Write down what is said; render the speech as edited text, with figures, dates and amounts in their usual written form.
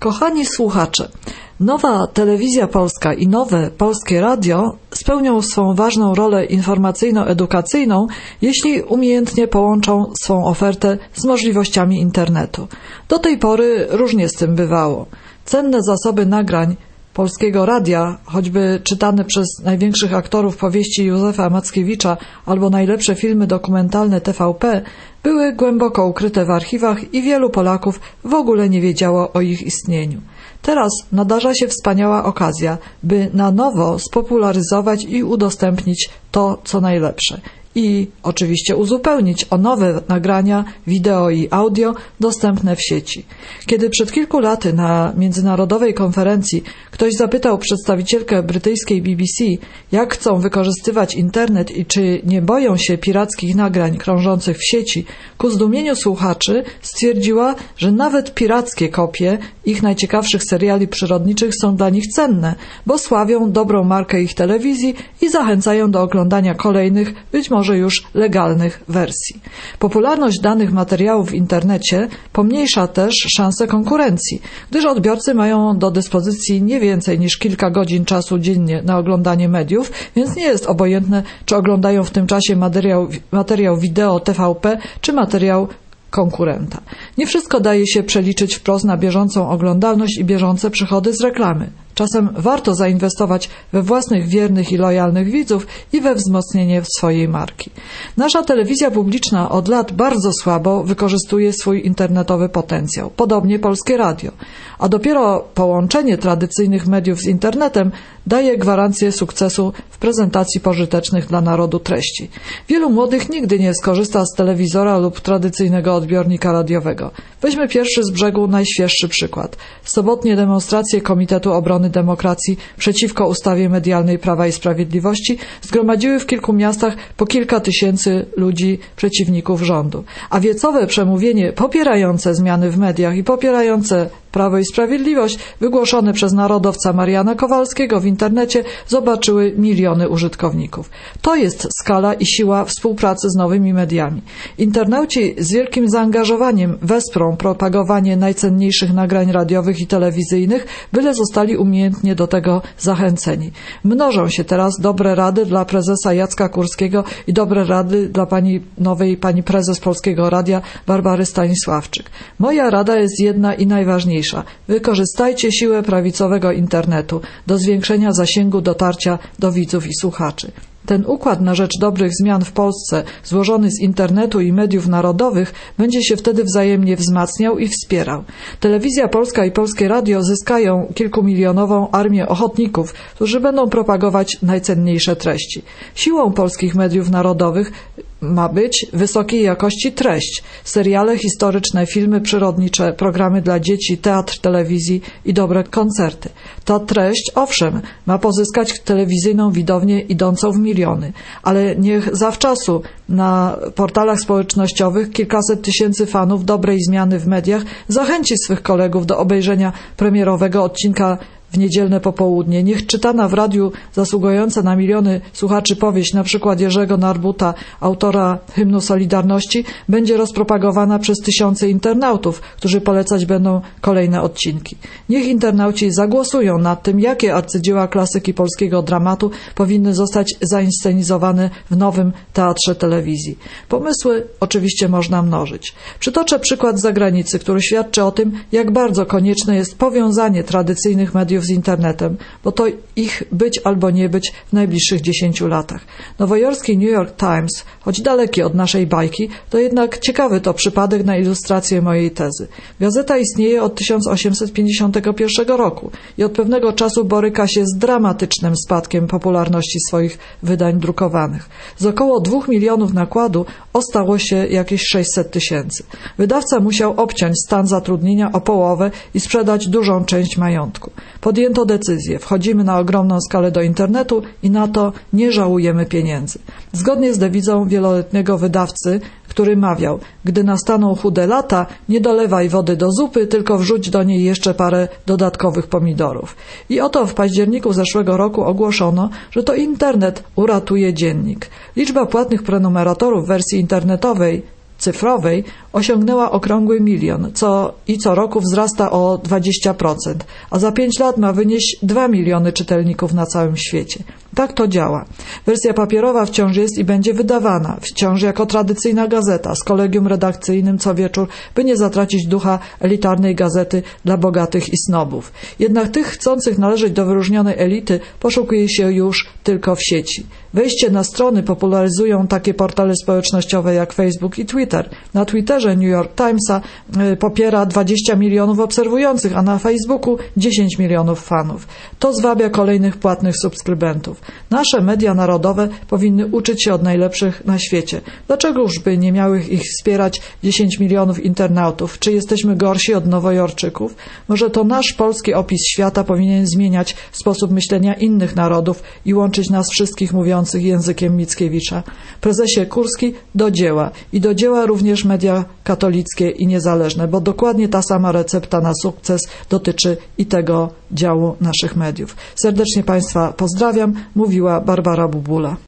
Kochani słuchacze, nowa telewizja polska i nowe polskie radio spełnią swą ważną rolę informacyjno-edukacyjną, jeśli umiejętnie połączą swą ofertę z możliwościami internetu. Do tej pory różnie z tym bywało. Cenne zasoby nagrań Polskiego Radia, choćby czytane przez największych aktorów powieści Józefa Mackiewicza albo najlepsze filmy dokumentalne TVP, były głęboko ukryte w archiwach i wielu Polaków w ogóle nie wiedziało o ich istnieniu. Teraz nadarza się wspaniała okazja, by na nowo spopularyzować i udostępnić to, co najlepsze. I oczywiście uzupełnić o nowe nagrania wideo i audio dostępne w sieci. Kiedy przed kilku laty na międzynarodowej konferencji ktoś zapytał przedstawicielkę brytyjskiej BBC, jak chcą wykorzystywać internet i czy nie boją się pirackich nagrań krążących w sieci, ku zdumieniu słuchaczy stwierdziła, że nawet pirackie kopie ich najciekawszych seriali przyrodniczych są dla nich cenne, bo sławią dobrą markę ich telewizji i zachęcają do oglądania kolejnych, być może już legalnych wersji. Popularność danych materiałów w internecie pomniejsza też szanse konkurencji, gdyż odbiorcy mają do dyspozycji nie więcej niż kilka godzin czasu dziennie na oglądanie mediów, więc nie jest obojętne, czy oglądają w tym czasie materiał wideo TVP, czy materiał konkurenta. Nie wszystko daje się przeliczyć wprost na bieżącą oglądalność i bieżące przychody z reklamy. Czasem warto zainwestować we własnych wiernych i lojalnych widzów i we wzmocnienie swojej marki. Nasza telewizja publiczna od lat bardzo słabo wykorzystuje swój internetowy potencjał. Podobnie Polskie Radio. A dopiero połączenie tradycyjnych mediów z internetem daje gwarancję sukcesu w prezentacji pożytecznych dla narodu treści. Wielu młodych nigdy nie skorzysta z telewizora lub tradycyjnego odbiornika radiowego. Weźmy pierwszy z brzegu najświeższy przykład. Sobotnie demonstracje Komitetu Obrony Demokracji przeciwko ustawie medialnej Prawa i Sprawiedliwości zgromadziły w kilku miastach po kilka tysięcy ludzi przeciwników rządu. A wiecowe przemówienie popierające zmiany w mediach i popierające Prawo i Sprawiedliwość, wygłoszone przez narodowca Mariana Kowalskiego w internecie, zobaczyły miliony użytkowników. To jest skala i siła współpracy z nowymi mediami. Internauci z wielkim zaangażowaniem wesprą propagowanie najcenniejszych nagrań radiowych i telewizyjnych, byle zostali umiejętnie do tego zachęceni. Mnożą się teraz dobre rady dla prezesa Jacka Kurskiego i dobre rady dla pani prezes Polskiego Radia Barbary Stanisławczyk. Moja rada jest jedna i najważniejsza. Wykorzystajcie siłę prawicowego internetu do zwiększenia zasięgu dotarcia do widzów i słuchaczy. Ten układ na rzecz dobrych zmian w Polsce, złożony z internetu i mediów narodowych, będzie się wtedy wzajemnie wzmacniał i wspierał. Telewizja Polska i Polskie Radio zyskają kilkumilionową armię ochotników, którzy będą propagować najcenniejsze treści. Siłą polskich mediów narodowych ma być wysokiej jakości treść, seriale historyczne, filmy przyrodnicze, programy dla dzieci, teatr telewizji i dobre koncerty. Ta treść, owszem, ma pozyskać telewizyjną widownię idącą w miliony, ale niech zawczasu na portalach społecznościowych kilkaset tysięcy fanów dobrej zmiany w mediach zachęci swych kolegów do obejrzenia premierowego odcinka w niedzielne popołudnie. Niech czytana w radiu zasługująca na miliony słuchaczy powieść, na przykład Jerzego Narbuta, autora hymnu Solidarności, będzie rozpropagowana przez tysiące internautów, którzy polecać będą kolejne odcinki. Niech internauci zagłosują nad tym, jakie arcydzieła klasyki polskiego dramatu powinny zostać zainscenizowane w nowym teatrze telewizji. Pomysły oczywiście można mnożyć. Przytoczę przykład z zagranicy, który świadczy o tym, jak bardzo konieczne jest powiązanie tradycyjnych mediów z internetem, bo to ich być albo nie być w najbliższych 10 latach. Nowojorski New York Times, choć daleki od naszej bajki, to jednak ciekawy to przypadek na ilustrację mojej tezy. Gazeta istnieje od 1851 roku i od pewnego czasu boryka się z dramatycznym spadkiem popularności swoich wydań drukowanych. Z około 2 milionów nakładu ostało się jakieś 600 tysięcy. Wydawca musiał obciąć stan zatrudnienia o połowę i sprzedać dużą część majątku. Podjęto decyzję, wchodzimy na ogromną skalę do internetu i na to nie żałujemy pieniędzy. Zgodnie z dewizą wieloletniego wydawcy, który mawiał: gdy nastaną chude lata, nie dolewaj wody do zupy, tylko wrzuć do niej jeszcze parę dodatkowych pomidorów. I oto w październiku zeszłego roku ogłoszono, że to internet uratuje dziennik. Liczba płatnych prenumeratorów w wersji internetowej cyfrowej osiągnęła okrągły 1 milion, co roku wzrasta o 20%, a za 5 lat ma wynieść 2 miliony czytelników na całym świecie. Tak to działa. Wersja papierowa wciąż jest i będzie wydawana, wciąż jako tradycyjna gazeta z kolegium redakcyjnym co wieczór, by nie zatracić ducha elitarnej gazety dla bogatych i snobów. Jednak tych chcących należeć do wyróżnionej elity poszukuje się już tylko w sieci. Wejście na strony popularyzują takie portale społecznościowe jak Facebook i Twitter. Na Twitterze New York Timesa popiera 20 milionów obserwujących, a na Facebooku 10 milionów fanów. To zwabia kolejnych płatnych subskrybentów. Nasze media narodowe powinny uczyć się od najlepszych na świecie. Dlaczegoż by nie miały ich wspierać 10 milionów internautów? Czy jesteśmy gorsi od Nowojorczyków? Może to nasz polski opis świata powinien zmieniać sposób myślenia innych narodów i łączyć nas wszystkich mówiących językiem Mickiewicza. Prezesie Kurski, do dzieła. I do dzieła również media katolickie i niezależne, bo dokładnie ta sama recepta na sukces dotyczy i tego działu naszych mediów. Serdecznie Państwa pozdrawiam, mówiła Barbara Bubula.